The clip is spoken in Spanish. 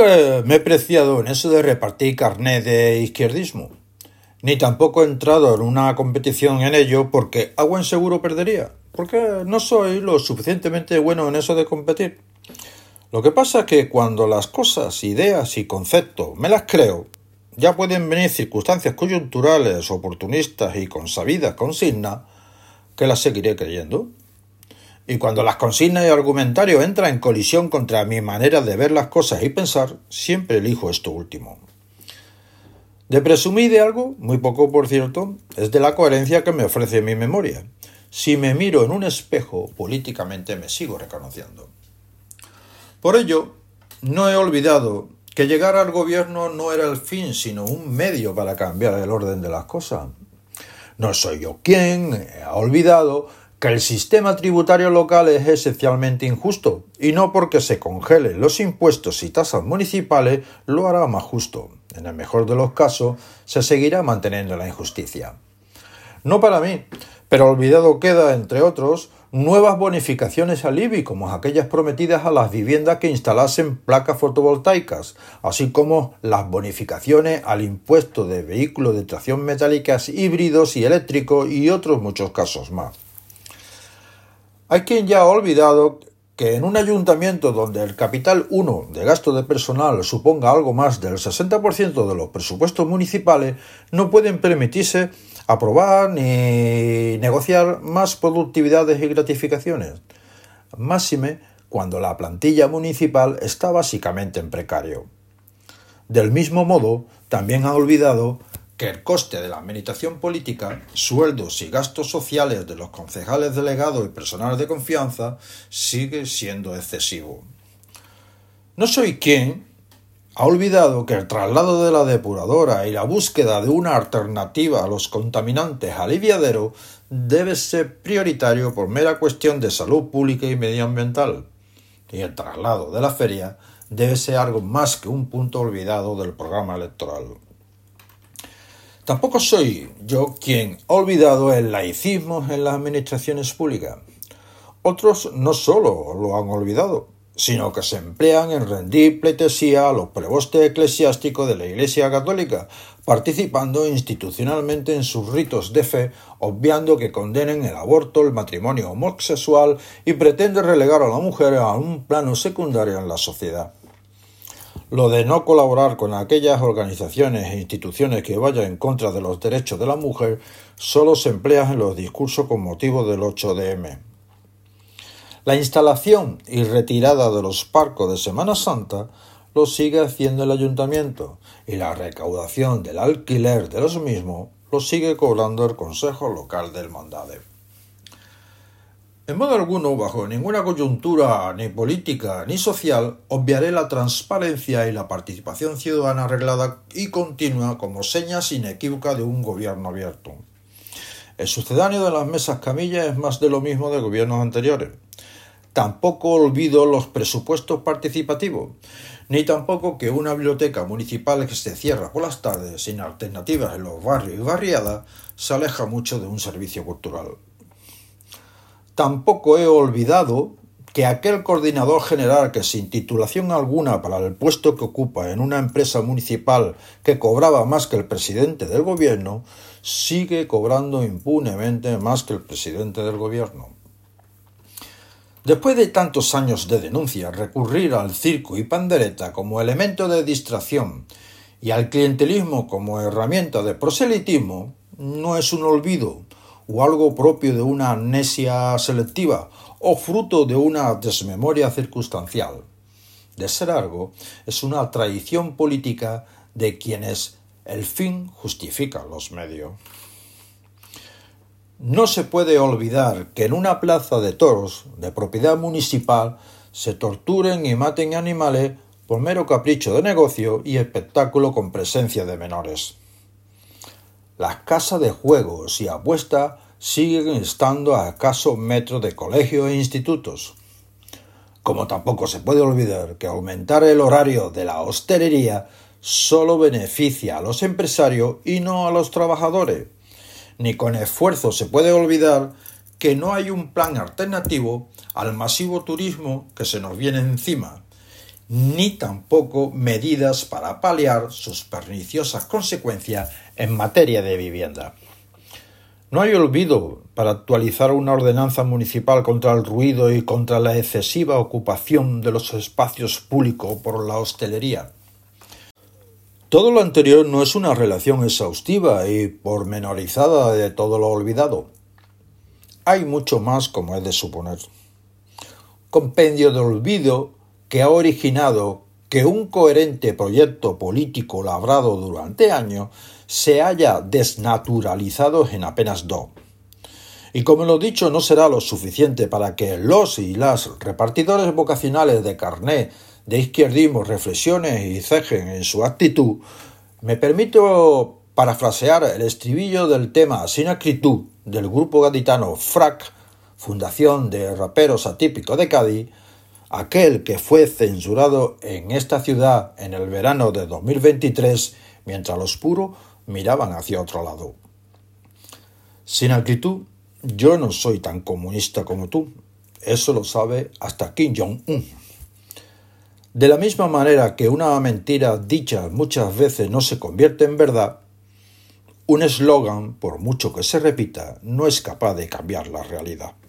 Nunca me he preciado en eso de repartir carnet de izquierdismo, ni tampoco he entrado en una competición en ello porque a buen seguro perdería, porque no soy lo suficientemente bueno en eso de competir. Lo que pasa es que cuando las cosas, ideas y conceptos me las creo, ya pueden venir circunstancias coyunturales, oportunistas y con sabidas consignas que las seguiré creyendo. Y cuando las consignas y argumentarios entran en colisión contra mi manera de ver las cosas y pensar, siempre elijo esto último. De presumir de algo, muy poco por cierto, es de la coherencia que me ofrece mi memoria. Si me miro en un espejo, políticamente me sigo reconociendo. Por ello, no he olvidado que llegar al gobierno no era el fin, sino un medio para cambiar el orden de las cosas. No soy yo quien ha olvidado que el sistema tributario local es esencialmente injusto, y no porque se congelen los impuestos y tasas municipales lo hará más justo. En el mejor de los casos, se seguirá manteniendo la injusticia. No para mí, pero olvidado queda, entre otros, nuevas bonificaciones al IBI, como aquellas prometidas a las viviendas que instalasen placas fotovoltaicas, así como las bonificaciones al impuesto de vehículos de tracción metálicas híbridos y eléctricos y otros muchos casos más. Hay quien ya ha olvidado que en un ayuntamiento donde el capital 1 de gasto de personal suponga algo más del 60% de los presupuestos municipales, no pueden permitirse aprobar ni negociar más productividades y gratificaciones. Máxime cuando la plantilla municipal está básicamente en precario. Del mismo modo, también ha olvidado que el coste de la administración política, sueldos y gastos sociales de los concejales delegados y personal de confianza sigue siendo excesivo. No soy quien ha olvidado que el traslado de la depuradora y la búsqueda de una alternativa a los contaminantes aliviadero debe ser prioritario por mera cuestión de salud pública y medioambiental, y el traslado de la feria debe ser algo más que un punto olvidado del programa electoral. Tampoco soy yo quien ha olvidado el laicismo en las administraciones públicas. Otros no solo lo han olvidado, sino que se emplean en rendir pleitesía a los prebostes eclesiásticos de la Iglesia Católica, participando institucionalmente en sus ritos de fe, obviando que condenen el aborto, el matrimonio homosexual y pretenden relegar a la mujer a un plano secundario en la sociedad. Lo de no colaborar con aquellas organizaciones e instituciones que vayan en contra de los derechos de la mujer solo se emplea en los discursos con motivo del 8M. La instalación y retirada de los palcos de Semana Santa lo sigue haciendo el ayuntamiento y la recaudación del alquiler de los mismos lo sigue cobrando el Consejo Local del Mondade. En modo alguno, bajo ninguna coyuntura ni política ni social, obviaré la transparencia y la participación ciudadana arreglada y continua como señas inequívocas de un gobierno abierto. El sucedáneo de las mesas camillas es más de lo mismo de gobiernos anteriores. Tampoco olvido los presupuestos participativos, ni tampoco que una biblioteca municipal que se cierra por las tardes sin alternativas en los barrios y barriadas se aleja mucho de un servicio cultural. Tampoco he olvidado que aquel coordinador general que sin titulación alguna para el puesto que ocupa en una empresa municipal que cobraba más que el presidente del gobierno, sigue cobrando impunemente más que el presidente del gobierno. Después de tantos años de denuncia, recurrir al circo y pandereta como elemento de distracción y al clientelismo como herramienta de proselitismo no es un olvido o algo propio de una amnesia selectiva o fruto de una desmemoria circunstancial. De ser algo, es una tradición política de quienes el fin justifica los medios. No se puede olvidar que en una plaza de toros de propiedad municipal se torturen y maten animales por mero capricho de negocio y espectáculo con presencia de menores. Las casas de juegos y apuestas siguen estando a escasos metros de colegios e institutos. Como tampoco se puede olvidar que aumentar el horario de la hostelería solo beneficia a los empresarios y no a los trabajadores. Ni con esfuerzo se puede olvidar que no hay un plan alternativo al masivo turismo que se nos viene encima, ni tampoco medidas para paliar sus perniciosas consecuencias en materia de vivienda. No hay olvido para actualizar una ordenanza municipal contra el ruido y contra la excesiva ocupación de los espacios públicos por la hostelería. Todo lo anterior no es una relación exhaustiva y pormenorizada de todo lo olvidado. Hay mucho más, como es de suponer. Compendio de olvido que ha originado que un coherente proyecto político labrado durante años se haya desnaturalizado en apenas 2. Y como lo dicho no será lo suficiente para que los y las repartidores vocacionales de carné de izquierdismo reflexionen y cejen en su actitud, me permito parafrasear el estribillo del tema Sin acritud del grupo gaditano FRAC, Fundación de Raperos Atípicos de Cádiz, aquel que fue censurado en esta ciudad en el verano de 2023 mientras los puros miraban hacia otro lado. Sin acritud, yo no soy tan comunista como tú. Eso lo sabe hasta Kim Jong-un. De la misma manera que una mentira dicha muchas veces no se convierte en verdad, un eslogan, por mucho que se repita, no es capaz de cambiar la realidad.